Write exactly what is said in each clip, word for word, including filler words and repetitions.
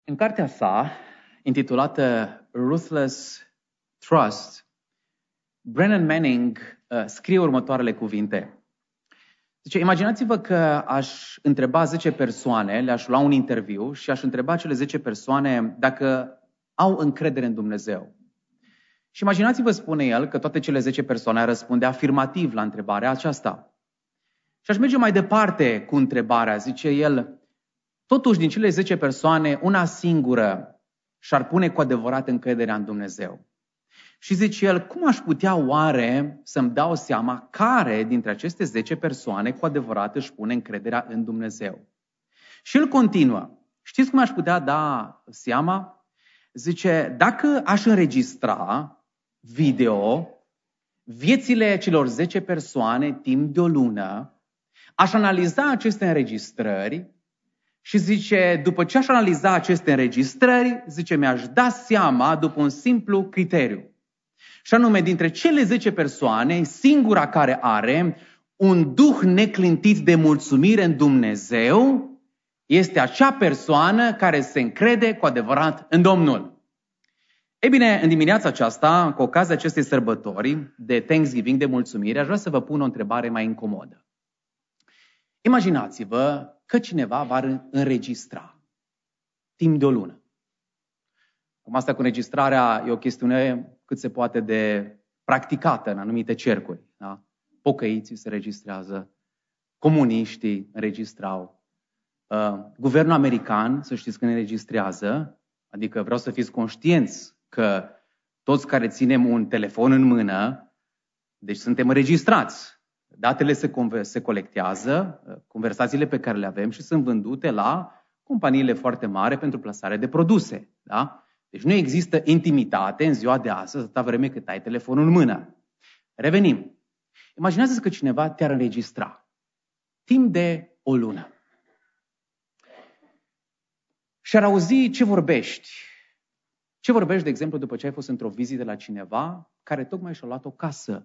În cartea sa, intitulată Ruthless Trust, Brennan Manning uh, scrie următoarele cuvinte. Zice, imaginați-vă că aș întreba zece persoane, le-aș lua un interviu și aș întreba cele zece persoane dacă au încredere în Dumnezeu. Și imaginați-vă, spune el, că toate cele zece persoane ar răspunde afirmativ la întrebarea aceasta. Și aș merge mai departe cu întrebarea, zice el, totuși din cele zece persoane, una singură și-ar pune cu adevărat încrederea în Dumnezeu. Și zice el, cum aș putea oare să-mi dau seama care dintre aceste zece persoane cu adevărat își pune încrederea în Dumnezeu? Și el continuă. Știți cum aș putea da seama? Zice, dacă aș înregistra video viețile celor zece persoane timp de o lună, aș analiza aceste înregistrări și zice, după ce aș analiza aceste înregistrări, zice, mi-aș da seama după un simplu criteriu. Și anume, dintre cele zece persoane, singura care are un duh neclintit de mulțumire în Dumnezeu este acea persoană care se încrede cu adevărat în Domnul. Ei bine, în dimineața aceasta, cu ocazia acestei sărbători de Thanksgiving, de mulțumire, aș vrea să vă pun o întrebare mai incomodă. Imaginați-vă că cineva va înregistra timp de o lună. Acum asta cu înregistrarea e o chestiune cât se poate de practicată în anumite cercuri. Da? Pocăiții se registrează, comuniștii înregistrau. Uh, guvernul american, să știți că ne înregistrează, adică vreau să fiți conștienți că toți care ținem un telefon în mână, deci suntem înregistrați. Datele se, conver- se colectează, conversațiile pe care le avem și sunt vândute la companiile foarte mari pentru plasare de produse. Da? Deci nu există intimitate în ziua de astăzi, atâta vreme cât ai telefonul în mână. Revenim. Imaginează-ți că cineva te-ar înregistra timp de o lună. Și ar auzi ce vorbești. Ce vorbești, de exemplu, după ce ai fost într-o vizită la cineva care tocmai și-a luat o casă.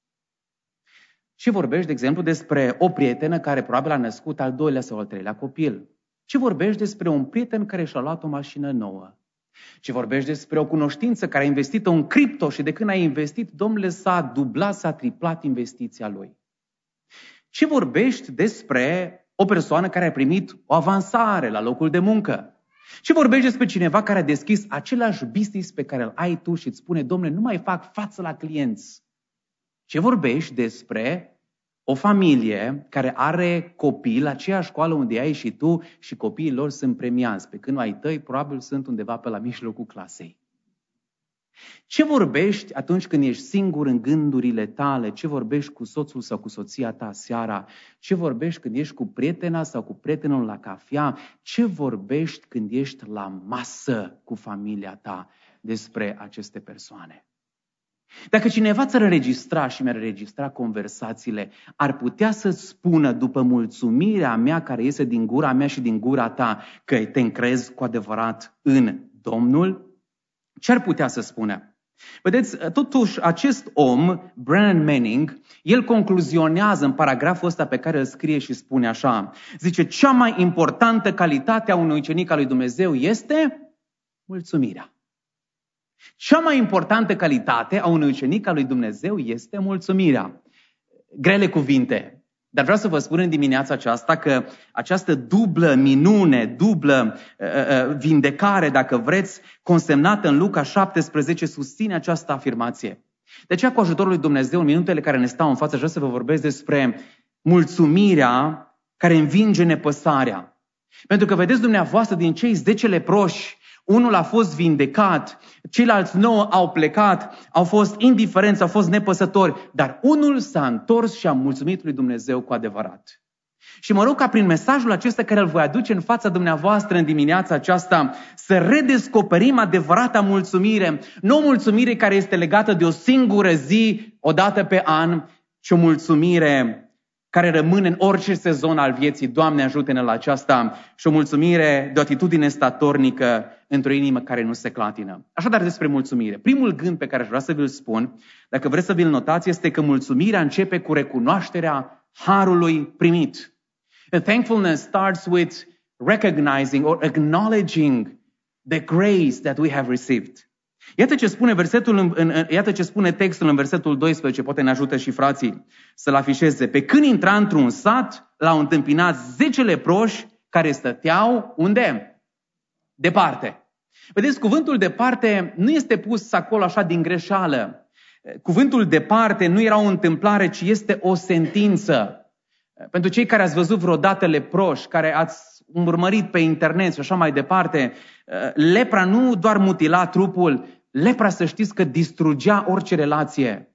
Ce vorbești, de exemplu, despre o prietenă care probabil a născut al doilea sau al treilea copil. Ce vorbești despre un prieten care și-a luat o mașină nouă. Ce vorbești despre o cunoștință care a investit în cripto și de când a investit, domnule, s-a dublat, s-a triplat investiția lui. Ce vorbești despre o persoană care a primit o avansare la locul de muncă. Ce vorbești despre cineva care a deschis același business pe care îl ai tu și îți spune, domnule, nu mai fac față la clienți. Ce vorbești despre o familie care are copii la aceeași școală unde ai și tu și copiii lor sunt premiați, pe când ai tăi probabil sunt undeva pe la mijlocul clasei. Ce vorbești atunci când ești singur în gândurile tale? Ce vorbești cu soțul sau cu soția ta seara? Ce vorbești când ești cu prietena sau cu prietenul la cafea? Ce vorbești când ești la masă cu familia ta despre aceste persoane? Dacă cineva ți-ar înregistra și mi-ar înregistra conversațiile, ar putea să-ți spună după mulțumirea mea care iese din gura mea și din gura ta că te încrezi cu adevărat în Domnul? Ce ar putea să spună? Vedeți, totuși acest om, Brennan Manning, el concluzionează în paragraful ăsta pe care îl scrie și spune așa. Zice, cea mai importantă calitate a unui ucenic al lui Dumnezeu este mulțumirea. Cea mai importantă calitate a unui ucenic al lui Dumnezeu este mulțumirea. Grele cuvinte, dar vreau să vă spun în dimineața aceasta că această dublă minune, dublă uh, uh, vindecare, dacă vreți, consemnată în Luca șaptesprezece, susține această afirmație. De aceea, cu ajutorul lui Dumnezeu, în minutele care ne stau în față, aș vrea să vă vorbesc despre mulțumirea care învinge nepăsarea. Pentru că, vedeți dumneavoastră, din cei zece leproși, unul a fost vindecat, ceilalți nouă au plecat, au fost indiferenți, au fost nepăsători, dar unul s-a întors și a mulțumit lui Dumnezeu cu adevărat. Și mă rog ca prin mesajul acesta care îl voi aduce în fața dumneavoastră în dimineața aceasta să redescoperim adevărata mulțumire, nu o mulțumire care este legată de o singură zi, o dată pe an, ci o mulțumire care rămâne în orice sezon al vieții. Doamne, ajută-ne la aceasta și o mulțumire de o atitudine statornică într-o inimă care nu se clatină. Așadar, despre mulțumire. Primul gând pe care aș vrea să vi-l spun, dacă vreți să vi-l notați, este că mulțumirea începe cu recunoașterea harului primit. The thankfulness starts with recognizing or acknowledging the grace that we have received. Iată ce spune versetul în, în, iată ce spune textul în versetul doisprezece, poate ne ajută și frații să-l afișeze. Pe când intra într-un sat, l-au întâmpinat zece leproși care stăteau unde? Departe. Vedeți, cuvântul departe nu este pus acolo așa din greșeală. Cuvântul departe nu era o întâmplare, ci este o sentință. Pentru cei care ați văzut vreodată leproși, care ați urmărit pe internet și așa mai departe, lepra nu doar mutila trupul, lepra, să știți că distrugea orice relație.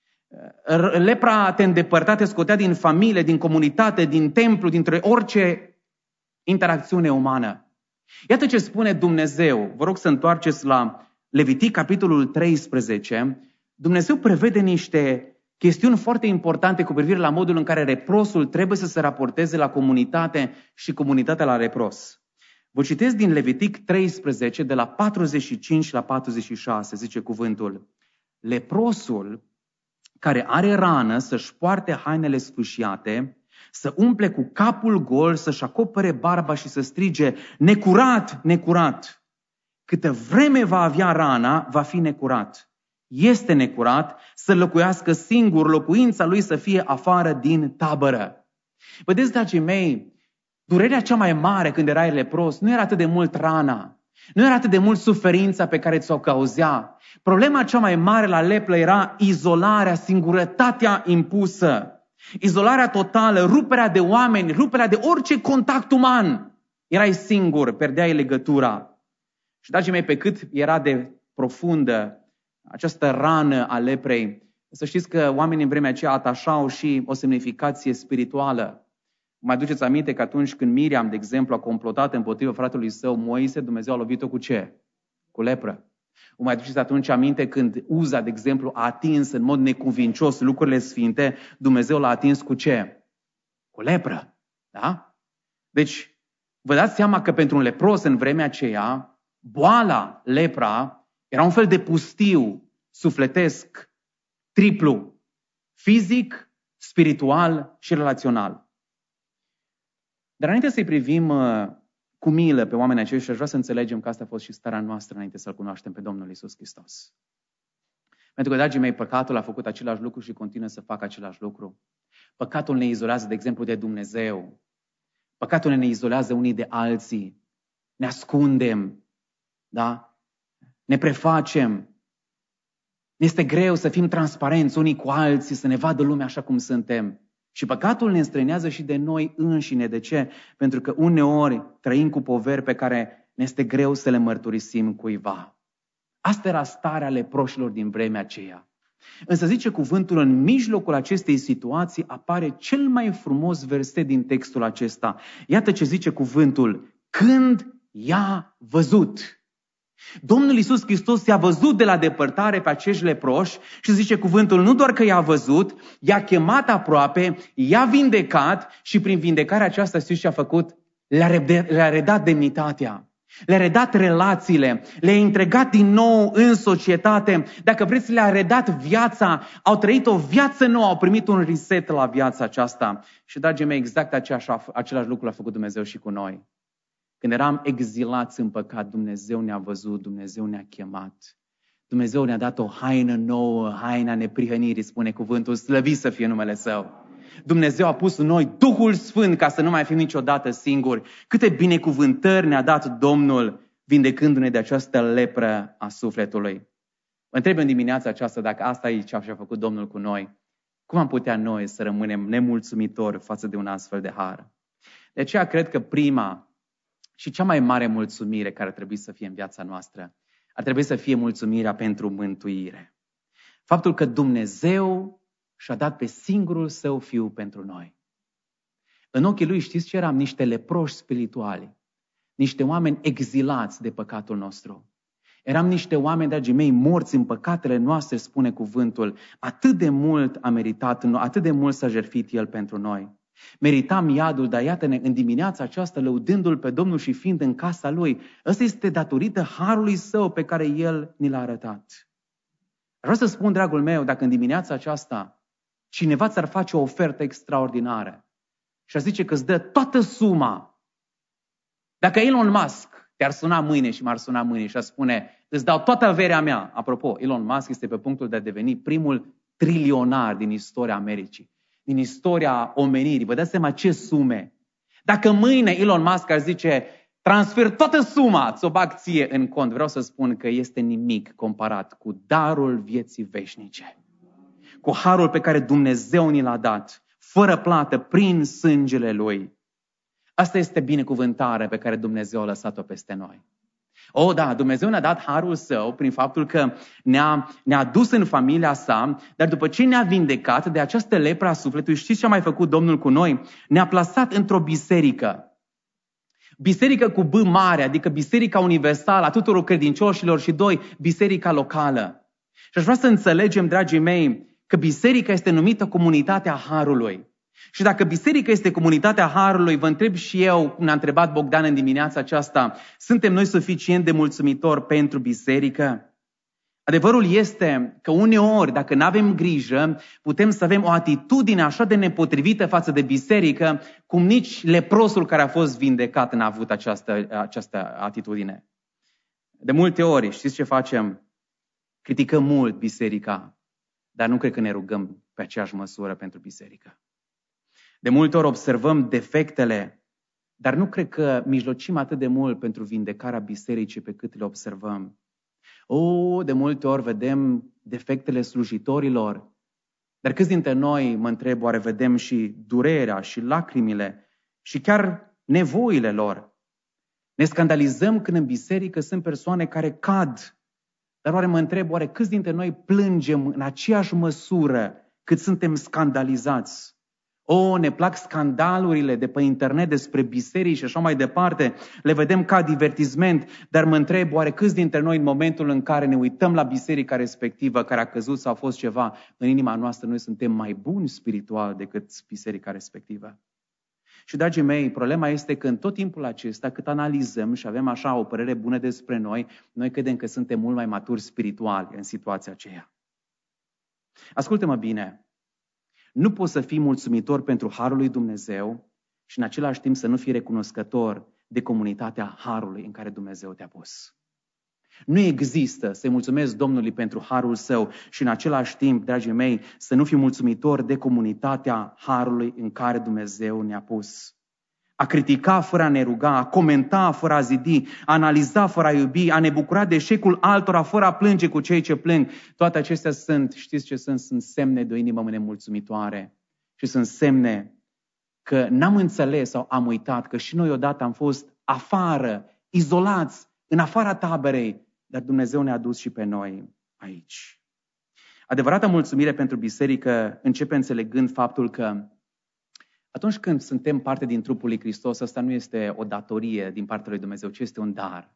Lepra te îndepărta, te scotea din familie, din comunitate, din templu, dintre orice interacțiune umană. Iată ce spune Dumnezeu. Vă rog să întoarceți la Levitic, capitolul treisprezece. Dumnezeu prevede niște chestiuni foarte importante cu privire la modul în care leprosul trebuie să se raporteze la comunitate și comunitatea la lepros. Vă citesc din Levitic treisprezece, de la patruzeci și cinci la patruzeci și șase, zice cuvântul. Leprosul care are rană să-și poarte hainele sfâșiate, să umple cu capul gol, să-și acopere barba și să strige, necurat, necurat. Câtă vreme va avea rana, va fi necurat. Este necurat să locuiască singur, locuința lui să fie afară din tabără. Vedeți, dragii mei, durerea cea mai mare când erai lepros nu era atât de mult rana, nu era atât de mult suferința pe care ți-o cauzea. Problema cea mai mare la leplă era izolarea, singurătatea impusă. Izolarea totală, ruperea de oameni, ruperea de orice contact uman. Erai singur, perdeai legătura. Și, dragii mei, pe cât era de profundă această rană a leprei, să știți că oamenii în vremea aceea atașau și o semnificație spirituală. Mai aduceți aminte că atunci când Miriam, de exemplu, a complotat împotriva fratelui său Moise, Dumnezeu a lovit-o cu ce? Cu lepră. O mai aduceți atunci aminte când Uza, de exemplu, a atins în mod necuvincios lucrurile sfinte, Dumnezeu l-a atins cu ce? Cu lepră. Da? Deci, vă dați seama că pentru un lepros în vremea aceea, boala, lepra, era un fel de pustiu sufletesc, triplu, fizic, spiritual și relațional. Dar înainte să-i privim uh, cu milă pe oamenii aceștia, aș vrea să înțelegem că asta a fost și starea noastră înainte să-L cunoaștem pe Domnul Iisus Hristos. Pentru că, dragii mei, păcatul a făcut același lucru și continuă să facă același lucru. Păcatul ne izolează, de exemplu, de Dumnezeu. Păcatul ne izolează unii de alții. Ne ascundem. Da? Ne prefacem. Este greu să fim transparenți unii cu alții, să ne vadă lumea așa cum suntem. Și păcatul ne înstrăinează și de noi înșine. De ce? Pentru că uneori trăim cu poveri pe care ne este greu să le mărturisim cuiva. Asta era starea leproșilor din vremea aceea. Însă zice cuvântul, în mijlocul acestei situații apare cel mai frumos verset din textul acesta. Iată ce zice cuvântul, când i-a văzut. Domnul Iisus Hristos i-a văzut de la depărtare pe acești leproși și zice cuvântul, nu doar că i-a văzut, i-a chemat aproape, i-a vindecat și prin vindecarea aceasta, știți ce a făcut? Le-a, rede- le-a redat demnitatea, le-a redat relațiile, le-a întregat din nou în societate. Dacă vreți, le-a redat viața, au trăit o viață nouă, au primit un reset la viața aceasta. Și, dragii mei, exact aceeași, același lucru a făcut Dumnezeu și cu noi. Când eram exilați în păcat, Dumnezeu ne-a văzut, Dumnezeu ne-a chemat. Dumnezeu ne-a dat o haină nouă, haina neprihănirii, spune cuvântul, slăvit să fie numele Său. Dumnezeu a pus în noi Duhul Sfânt ca să nu mai fim niciodată singuri. Câte binecuvântări ne-a dat Domnul vindecându-ne de această lepră a sufletului. Mă întreb în dimineața aceasta dacă asta e ce a făcut Domnul cu noi. Cum am putea noi să rămânem nemulțumitori față de un astfel de har? De aceea cred că prima și cea mai mare mulțumire care ar trebui să fie în viața noastră, ar trebui să fie mulțumirea pentru mântuire. Faptul că Dumnezeu și-a dat pe singurul Său Fiu pentru noi. În ochii Lui știți ce eram? Niște leproși spirituali, niște oameni exilați de păcatul nostru. Eram niște oameni, dragii mei, morți în păcatele noastre, spune cuvântul. Atât de mult a meritat, atât de mult s-a jertfit El pentru noi. Meritam iadul, dar iată-ne în dimineața aceasta, lăudându-L pe Domnul și fiind în casa Lui. Ăsta este datorită harului Său pe care El ni l-a arătat. Vreau să spun, dragul meu, dacă în dimineața aceasta cineva ți-ar face o ofertă extraordinară și ar zice că îți dă toată suma, dacă Elon Musk te-ar suna mâine și m-ar suna mâine și ar spune, îți dau toată averea mea. Apropo, Elon Musk este pe punctul de a deveni primul trilionar din istoria Americii, din istoria omenirii. Vă dați seama ce sume. Dacă mâine Elon Musk ar zice, transfer toată suma, ți-o bag ție în cont, vreau să spun că este nimic comparat cu darul vieții veșnice. Cu harul pe care Dumnezeu ni l-a dat, fără plată, prin sângele Lui. Asta este binecuvântarea pe care Dumnezeu a lăsat-o peste noi. O, da, Dumnezeu ne-a dat harul Său prin faptul că ne-a, ne-a dus în familia Sa, dar după ce ne-a vindecat de această lepră a sufletului, știți ce a mai făcut Domnul cu noi? Ne-a plasat într-o biserică. Biserică cu B mare, adică biserica universală a tuturor credincioșilor și doi, biserica locală. Și aș vrea să înțelegem, dragii mei, că biserica este numită comunitatea harului. Și dacă biserica este comunitatea harului, vă întreb și eu, cum ne-a întrebat Bogdan în dimineața aceasta, suntem noi suficient de mulțumitori pentru biserică? Adevărul este că uneori, dacă nu avem grijă, putem să avem o atitudine așa de nepotrivită față de biserică, cum nici leprosul care a fost vindecat n-a avut această, această atitudine. De multe ori, știți ce facem? Criticăm mult biserica, dar nu cred că ne rugăm pe aceeași măsură pentru biserică. De multe ori observăm defectele, dar nu cred că mijlocim atât de mult pentru vindecarea bisericii pe cât le observăm. O, de multe ori vedem defectele slujitorilor, dar câți dintre noi, mă întreb, oare vedem și durerea și lacrimile și chiar nevoile lor? Ne scandalizăm când în biserică sunt persoane care cad, dar oare mă întreb, oare câți dintre noi plângem în aceeași măsură cât suntem scandalizați? O, ne plac scandalurile de pe internet despre biserici și așa mai departe, le vedem ca divertisment, dar mă întreb, oare câți dintre noi în momentul în care ne uităm la biserica respectivă, care a căzut sau a fost ceva, în inima noastră noi suntem mai buni spiritual decât biserica respectivă? Și, dragii mei, problema este că în tot timpul acesta, cât analizăm și avem așa o părere bună despre noi, noi credem că suntem mult mai maturi spirituali în situația aceea. Ascultă-mă bine. Nu poți să fii mulțumitor pentru harul lui Dumnezeu și în același timp să nu fii recunoscător de comunitatea harului în care Dumnezeu te-a pus. Nu există să-i mulțumesc Domnului pentru harul Său și în același timp, dragii mei, să nu fii mulțumitor de comunitatea harului în care Dumnezeu ne-a pus. A critica fără a ne ruga, a comenta fără a zidi, a analiza fără a iubi, a ne bucura de eșecul altora fără a plânge cu cei ce plâng. Toate acestea sunt, știți ce sunt? Sunt semne de o inimă nemulțumitoare. Și sunt semne că n-am înțeles sau am uitat că și noi odată am fost afară, izolați, în afara taberei, dar Dumnezeu ne-a dus și pe noi aici. Adevărata mulțumire pentru biserică începe înțelegând faptul că atunci când suntem parte din trupul lui Hristos, asta nu este o datorie din partea lui Dumnezeu, ci este un dar.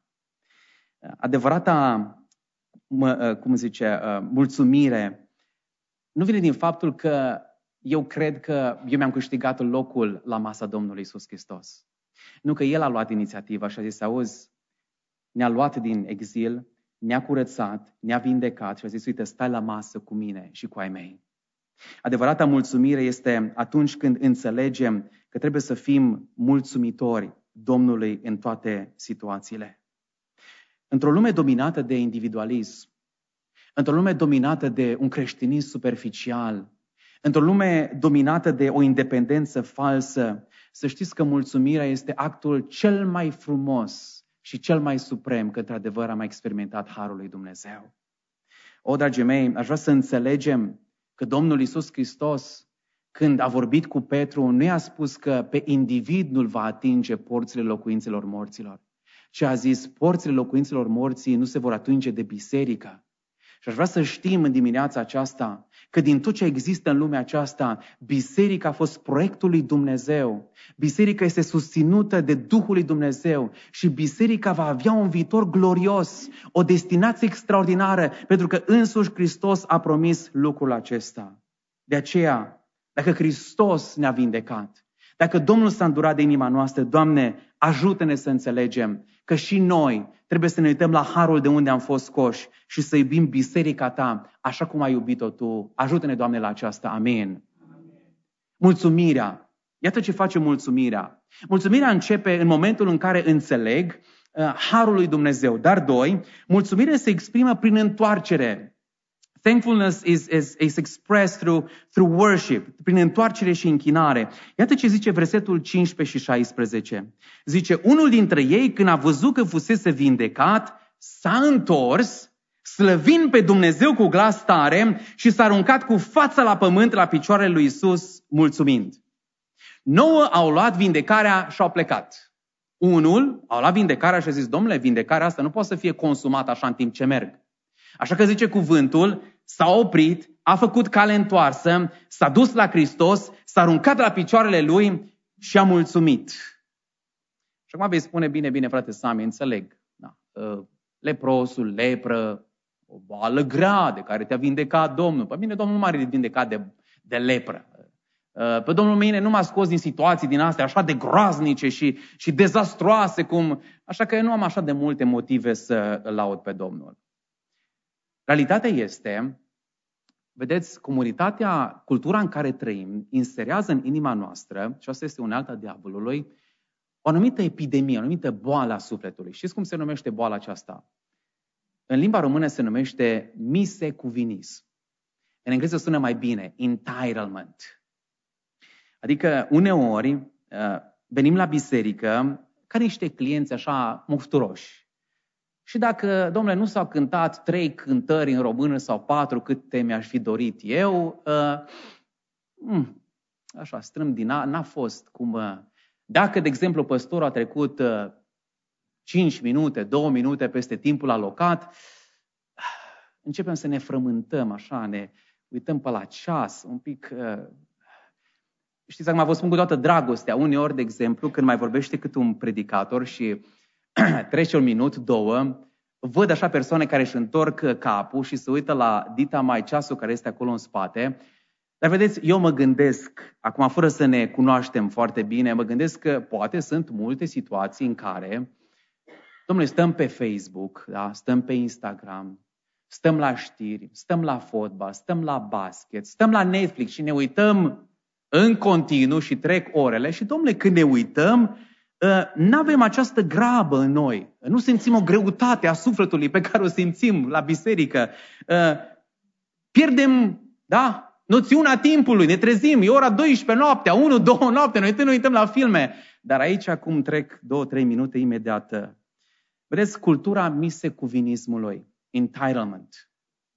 Adevărata, cum zice, mulțumire nu vine din faptul că eu cred că eu mi-am câștigat locul la masa Domnului Iisus Hristos. Nu că El a luat inițiativa și a zis, auzi, ne-a luat din exil, ne-a curățat, ne-a vindecat și a zis, uite, stai la masă cu mine și cu ai mei. Adevărata mulțumire este atunci când înțelegem că trebuie să fim mulțumitori Domnului în toate situațiile. Într-o lume dominată de individualism, într-o lume dominată de un creștinism superficial, într-o lume dominată de o independență falsă, să știți că mulțumirea este actul cel mai frumos și cel mai suprem că într-adevăr am experimentat harul lui Dumnezeu. O, dragii mei, aș vrea să înțelegem că Domnul Iisus Hristos, când a vorbit cu Petru, nu i-a spus că pe individ nu-l va atinge porțile locuințelor morților, ci a zis, porțile locuințelor morții nu se vor atinge de biserică. Și aș vrea să știm în dimineața aceasta că din tot ce există în lumea aceasta, biserica a fost proiectul lui Dumnezeu. Biserica este susținută de Duhul lui Dumnezeu și biserica va avea un viitor glorios, o destinație extraordinară, pentru că însuși Hristos a promis lucrul acesta. De aceea, dacă Hristos ne-a vindecat, dacă Domnul s-a îndurat de inima noastră, Doamne, ajută-ne să înțelegem că și noi trebuie să ne uităm la harul de unde am fost scoși și să iubim biserica Ta așa cum ai iubit-o Tu. Ajută-ne, Doamne, la aceasta. Amin. Mulțumirea. Iată ce face mulțumirea. Mulțumirea începe în momentul în care înțeleg harul lui Dumnezeu. Dar doi, mulțumirea se exprimă prin întoarcere. Thankfulness is, is, is expressed through, through worship, prin întoarcere și închinare. Iată ce zice versetul cincisprezece și șaisprezece. Zice, unul dintre ei, când a văzut că fusese vindecat, s-a întors, slăvind pe Dumnezeu cu glas tare și s-a aruncat cu fața la pământ la picioarele lui Iisus, mulțumind. Nouă au luat vindecarea și au plecat. Unul a luat vindecarea și a zis, domnule, vindecarea asta nu poate să fie consumată așa în timp ce merg. Așa că zice cuvântul, s-a oprit, a făcut cale întoarsă, s-a dus la Hristos, s-a aruncat la picioarele lui și a mulțumit. Și acum vei spune, bine, bine, frate Sami, înțeleg. Da. Leprosul, lepră, o boală grea de care te-a vindecat Domnul. Pe mine Domnul nu m-a vindecat de, de lepră. Pe Domnul mine nu m-a scos din situații din astea așa de groaznice și, și dezastroase, cum... așa că eu nu am așa de multe motive să îl laud pe Domnul. Realitatea este, vedeți, comunitatea, cultura în care trăim, inserează în inima noastră, și asta este unealta diavolului, o anumită epidemie, o anumită boală a sufletului. Știți cum se numește boala aceasta? În limba română se numește misecuvinism. În engleză sună mai bine, entitlement. Adică uneori venim la biserică ca niște clienți așa mufturoși. Și dacă, domnule, nu s-au cântat trei cântări în română sau patru câte mi-aș fi dorit eu, uh, așa, strâm din a, n-a fost cum... Uh, dacă, de exemplu, păstorul a trecut uh, cinci minute, două minute peste timpul alocat, începem să ne frământăm, așa, ne uităm pe la ceas, un pic... Uh, știți, acum vă spun cu toată dragostea, uneori, de exemplu, când mai vorbește cât un predicator și... trece un minut, două, văd așa persoane care își întorc capul și se uită la dita mai ceasul care este acolo în spate. Dar vedeți, eu mă gândesc, acum fără să ne cunoaștem foarte bine, mă gândesc că poate sunt multe situații în care, domnule, stăm pe Facebook, da? Stăm pe Instagram, stăm la știri, stăm la fotbal, stăm la basket, stăm la Netflix și ne uităm în continuu și trec orele și, domnule, când ne uităm, nu avem această grabă în noi. Nu simțim o greutate a sufletului pe care o simțim la biserică. Pierdem, da, noțiunea timpului. Ne trezim, e ora douăsprezece noaptea, unu, două noaptea, noi ne uităm la filme. Dar aici acum trec două, trei minute imediat. Vedeți, cultura misecuvinismului, entitlement.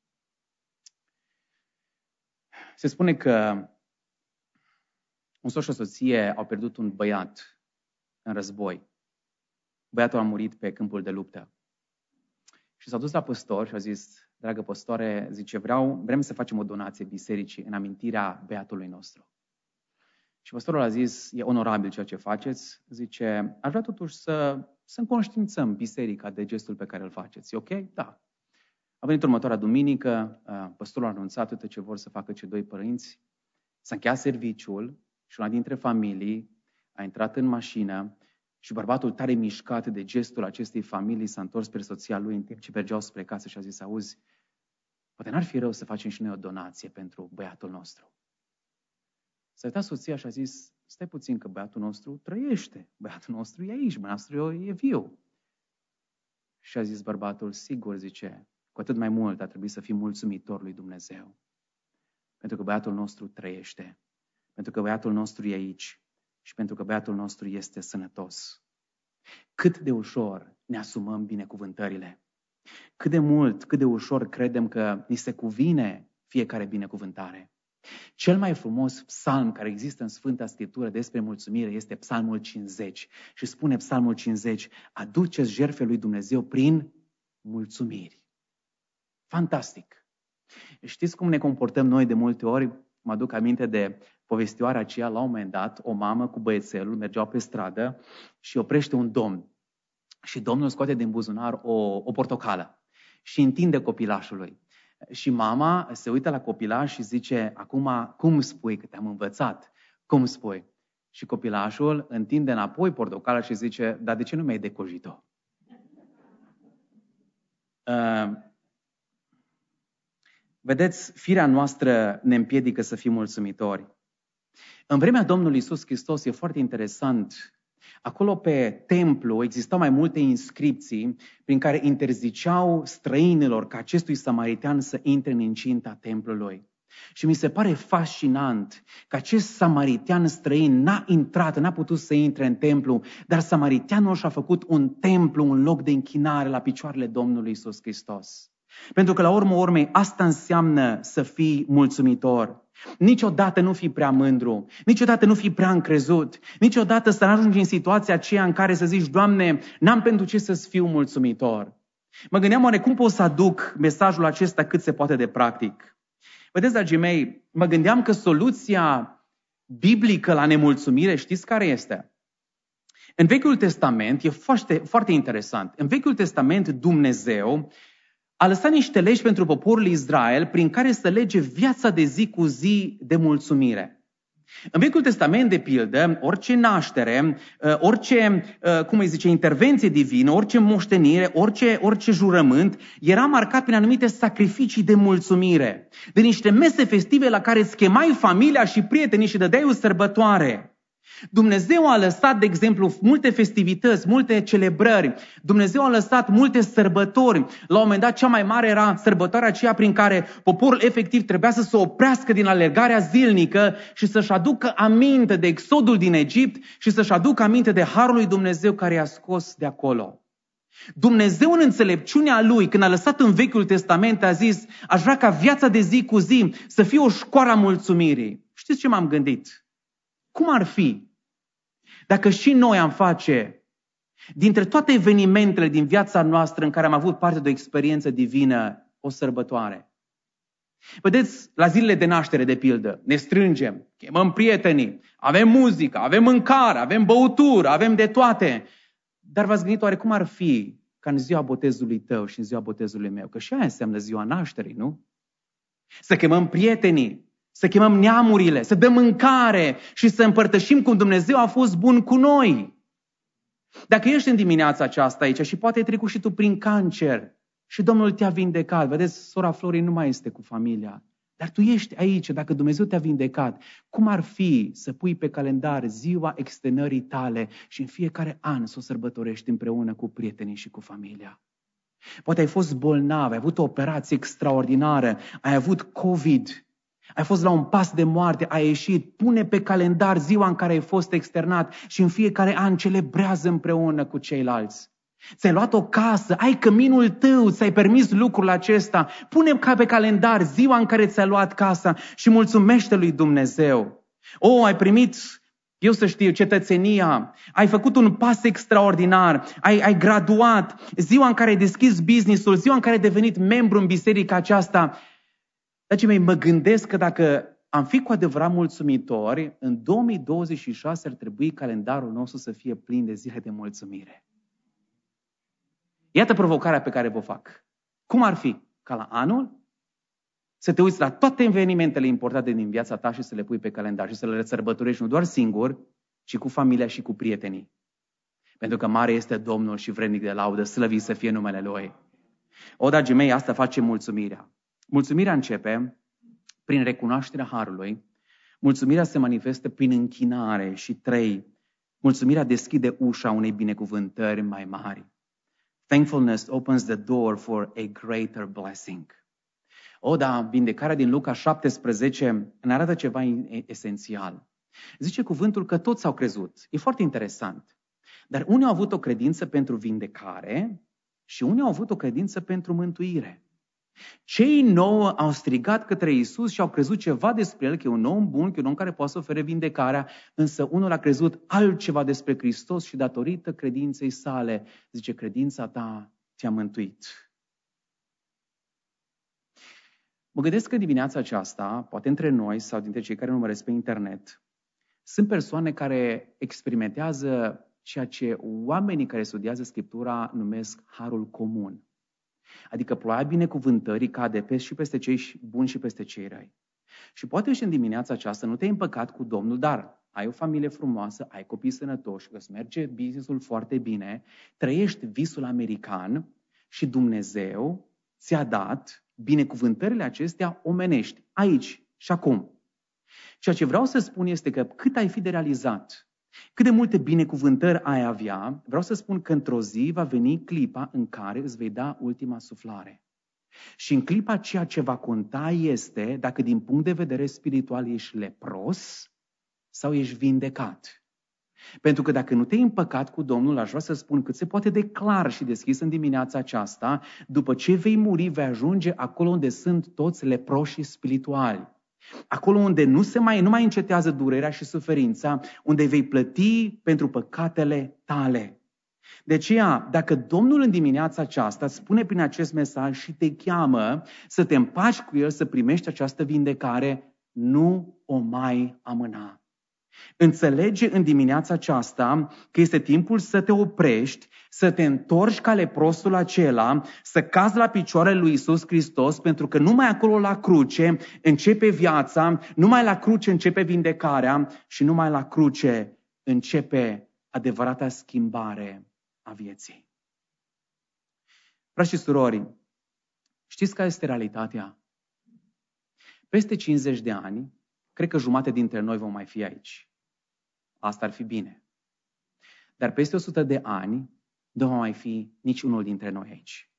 Se spune că un soț și o soție au pierdut un băiat în război. Băiatul a murit pe câmpul de luptă. Și s-a dus la păstor și a zis, dragă păstoare, zice, vreau, vrem să facem o donație bisericii în amintirea băiatului nostru. Și păstorul a zis, e onorabil ceea ce faceți. Zice, aș vrea totuși să, să înconștiințăm biserica de gestul pe care îl faceți. E ok? Da. A venit următoarea duminică, păstorul a anunțat tot ce vor să facă cei doi părinți. S-a încheiat serviciul și una dintre familii a intrat în mașină și bărbatul, tare mișcat de gestul acestei familii, s-a întors spre soția lui în timp ce mergeau spre casă și a zis, auzi, poate n-ar fi rău să facem și noi o donație pentru băiatul nostru. S-a uitat soția și a zis, stai puțin că băiatul nostru trăiește, băiatul nostru e aici, băiatul nostru e viu. Și a zis bărbatul, sigur, zice, cu atât mai mult ar trebui să fim mulțumitori lui Dumnezeu. Pentru că băiatul nostru trăiește, pentru că băiatul nostru e aici. Și pentru că băiatul nostru este sănătos. Cât de ușor ne asumăm binecuvântările. Cât de mult, cât de ușor credem că ni se cuvine fiecare binecuvântare. Cel mai frumos psalm care există în Sfânta Scriptură despre mulțumire este Psalmul cincizeci. Și spune Psalmul cincizeci, aduceți jertfe lui Dumnezeu prin mulțumiri. Fantastic! Știți cum ne comportăm noi de multe ori? Mă aduc aminte de povestioara aceea, la un moment dat, o mamă cu băiețelul mergeau pe stradă și oprește un domn. Și domnul scoate din buzunar o, o portocală și întinde copilașului. Și mama se uită la copilaș și zice, acum, cum spui că te-am învățat? Cum spui? Și copilașul întinde înapoi portocala și zice, dar de ce nu mi-ai decojit-o? Uh, vedeți, firea noastră ne împiedică să fim mulțumitori. În vremea Domnului Iisus Hristos e foarte interesant. Acolo pe templu existau mai multe inscripții prin care interziceau străinilor ca acestui samaritean să intre în incinta templului. Și mi se pare fascinant că acest samaritean străin n-a intrat, n-a putut să intre în templu, dar samariteanul și-a făcut un templu, un loc de închinare la picioarele Domnului Iisus Hristos. Pentru că la urmă urmei asta înseamnă să fii mulțumitor. Niciodată nu fi prea mândru, niciodată nu fi prea încrezut, niciodată să nu ajungi în situația aceea în care să zici, Doamne, n-am pentru ce să-ți fiu mulțumitor. Mă gândeam oare cum pot să aduc mesajul acesta cât se poate de practic. Vedeți, dragii mei, mă gândeam că soluția biblică la nemulțumire, știți care este? În Vechiul Testament, e foarte, foarte interesant, în Vechiul Testament Dumnezeu a lăsat niște legi pentru poporul Israel prin care să lege viața de zi cu zi de mulțumire. În Vechiul Testament, de pildă, orice naștere, orice, cum îi zice, intervenție divină, orice moștenire, orice, orice jurământ, era marcat prin anumite sacrificii de mulțumire, de niște mese festive la care îți chemai familia și prietenii și dădeai o sărbătoare. Dumnezeu a lăsat, de exemplu, multe festivități, multe celebrări. Dumnezeu a lăsat multe sărbători. La un moment dat, cea mai mare era sărbătoarea aceea prin care poporul efectiv trebuia să se oprească din alergarea zilnică și să-și aducă aminte de exodul din Egipt și să-și aducă aminte de harul lui Dumnezeu care i-a scos de acolo. Dumnezeu în înțelepciunea Lui, când a lăsat în Vechiul Testament, a zis, aș vrea ca viața de zi cu zi să fie o școală a mulțumirii. Știți ce m-am gândit? Cum ar fi dacă și noi am face, dintre toate evenimentele din viața noastră în care am avut parte de o experiență divină, o sărbătoare? Vedeți, la zilele de naștere, de pildă, ne strângem, chemăm prietenii, avem muzică, avem mâncare, avem băutură, avem de toate. Dar v-ați gândit oare cum ar fi ca în ziua botezului tău și în ziua botezului meu? Că și aia înseamnă ziua nașterii, nu? Să chemăm prietenii, să chemăm neamurile, să dăm mâncare și să împărtășim cum Dumnezeu a fost bun cu noi. Dacă ești în dimineața aceasta aici și poate ai trecut și tu prin cancer și Domnul te-a vindecat, vedeți, sora Florii nu mai este cu familia, dar tu ești aici, dacă Dumnezeu te-a vindecat, cum ar fi să pui pe calendar ziua externării tale și în fiecare an să o sărbătorești împreună cu prietenii și cu familia? Poate ai fost bolnav, ai avut o operație extraordinară, ai avut COVID, ai fost la un pas de moarte, ai ieșit, pune pe calendar ziua în care ai fost externat și în fiecare an celebrează împreună cu ceilalți. Ți-ai luat o casă, ai căminul tău, ți-ai permis lucrul acesta, pune ca pe calendar ziua în care ți-ai luat casa și mulțumește lui Dumnezeu. O, ai primit, eu să știu, cetățenia, ai făcut un pas extraordinar, ai, ai graduat, ziua în care ai deschis business-ul, ziua în care ai devenit membru în biserica aceasta. Dragii mei, mă gândesc că dacă am fi cu adevărat mulțumitori, în două mii douăzeci și șase ar trebui calendarul nostru să fie plin de zile de mulțumire. Iată provocarea pe care vă fac. Cum ar fi ca la anul să te uiți la toate evenimentele importante din viața ta și să le pui pe calendar și să le sărbătorești nu doar singur, ci cu familia și cu prietenii. Pentru că mare este Domnul și vrednic de laudă, slăvit să fie numele Lui. O, dragii mei, asta face mulțumirea. Mulțumirea începe prin recunoașterea harului. Mulțumirea se manifestă prin închinare și trei. Mulțumirea deschide ușa unei binecuvântări mai mari. Thankfulness opens the door for a greater blessing. O, da, vindecarea din Luca șaptesprezece ne arată ceva esențial. Zice cuvântul că toți au crezut. E foarte interesant. Dar unii au avut o credință pentru vindecare și unii au avut o credință pentru mântuire. Cei nouă au strigat către Iisus și au crezut ceva despre El, că e un om bun, că e un om care poate să ofere vindecarea, însă unul a crezut altceva despre Hristos și datorită credinței sale, zice, credința ta te-a mântuit. Mă gândesc că dimineața aceasta, poate între noi sau dintre cei care urmăresc pe internet, sunt persoane care experimentează ceea ce oamenii care studiază Scriptura numesc harul comun. Adică ploaia binecuvântării cade peste și peste cei buni și peste cei răi. Și poate și în dimineața aceasta nu te-ai împăcat cu Domnul, dar ai o familie frumoasă, ai copii sănătoși, îți merge business-ul foarte bine, trăiești visul american și Dumnezeu ți-a dat binecuvântările acestea omenești, aici și acum. Ceea ce vreau să spun este că cât ai fi de realizat, Cât de multe binecuvântări ai avea, vreau să spun că într-o zi va veni clipa în care îți vei da ultima suflare. Și în clipa ceea ce va conta este dacă din punct de vedere spiritual ești lepros sau ești vindecat. Pentru că dacă nu te-ai împăcat cu Domnul, aș vrea să spun cât se poate de clar și deschis în dimineața aceasta, după ce vei muri, vei ajunge acolo unde sunt toți leproșii spirituali. Acolo unde nu se mai, nu mai încetează durerea și suferința, unde vei plăti pentru păcatele tale. De aceea, dacă Domnul în dimineața aceasta îți spune prin acest mesaj și te cheamă să te împaci cu El, să primești această vindecare, nu o mai amâna. Înțelege în dimineața aceasta că este timpul să te oprești, să te întorci ca leprosul acela, să cazi la picioarele lui Iisus Hristos, pentru că numai acolo la cruce începe viața, numai la cruce începe vindecarea și numai la cruce începe adevărata schimbare a vieții. Frați și surori, știți care este realitatea? Peste cincizeci de ani, cred că jumate dintre noi vom mai fi aici. Asta ar fi bine. Dar peste o sută de ani, nu va mai fi niciunul dintre noi aici.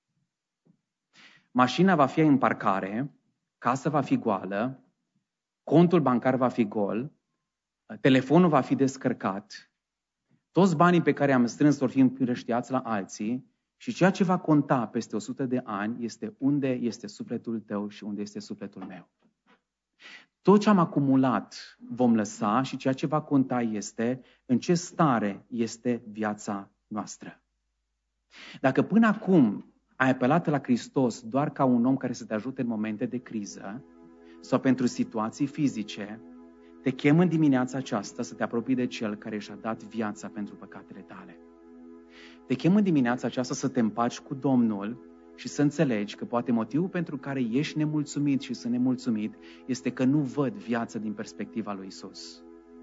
Mașina va fi în parcare, casa va fi goală, contul bancar va fi gol, telefonul va fi descărcat, toți banii pe care am strâns vor fi împrăștiați la alții și ceea ce va conta peste o sută de ani este unde este sufletul tău și unde este sufletul meu. Tot ce am acumulat vom lăsa și ceea ce va conta este în ce stare este viața noastră. Dacă până acum ai apelat la Hristos doar ca un om care să te ajute în momente de criză sau pentru situații fizice, te chem în dimineața aceasta să te apropii de Cel care și-a dat viața pentru păcatele tale. Te chem în dimineața aceasta să te împaci cu Domnul și să înțelegi că poate motivul pentru care ești nemulțumit și sunt nemulțumit este că nu văd viața din perspectiva lui Isus.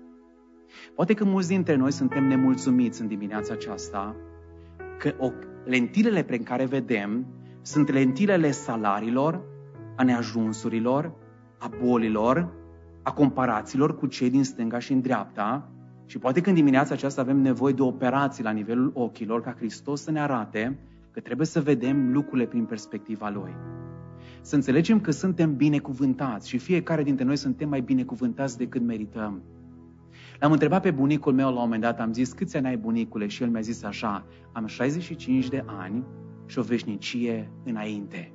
Poate că mulți dintre noi suntem nemulțumiți în dimineața aceasta, că o, lentilele prin care vedem sunt lentilele salariilor, a neajunsurilor, a bolilor, a comparațiilor cu cei din stânga și în dreapta și poate că în dimineața aceasta avem nevoie de operații la nivelul ochilor ca Hristos să ne arate că trebuie să vedem lucrurile prin perspectiva Lui. Să înțelegem că suntem binecuvântați și fiecare dintre noi suntem mai binecuvântați decât merităm. L-am întrebat pe bunicul meu la un moment dat, am zis, câți ani ai, bunicule? Și el mi-a zis așa, am șaizeci și cinci de ani și o veșnicie înainte.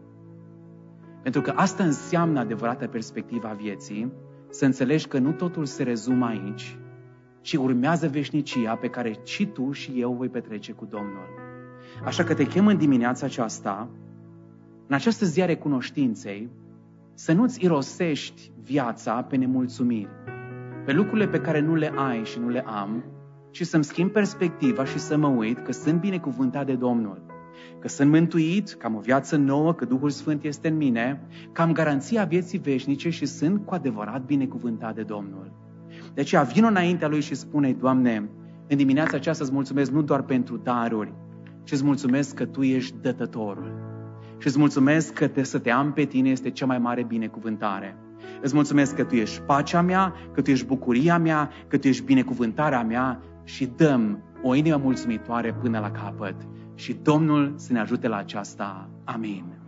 Pentru că asta înseamnă adevărata perspectiva vieții, să înțelegi că nu totul se rezumă aici, ci urmează veșnicia pe care și tu și eu voi petrece cu Domnul. Așa că te chem în dimineața aceasta, în această zi a recunoștinței, să nu-ți irosești viața pe nemulțumiri, pe lucrurile pe care nu le ai și nu le am, ci să-mi schimb perspectiva și să mă uit că sunt binecuvântat de Domnul, că sunt mântuit, că am o viață nouă, că Duhul Sfânt este în mine, că am garanția vieții veșnice și sunt cu adevărat binecuvântat de Domnul. De aceea vin înaintea Lui și spune, Doamne, în dimineața aceasta îți mulțumesc nu doar pentru daruri, ci îți mulțumesc că Tu ești dătătorul. Și îți mulțumesc că te, să te am pe Tine este cea mai mare binecuvântare. Îți mulțumesc că Tu ești pacea mea, că Tu ești bucuria mea, că Tu ești binecuvântarea mea și dăm o inimă mulțumitoare până la capăt. Și Domnul să ne ajute la aceasta. Amin.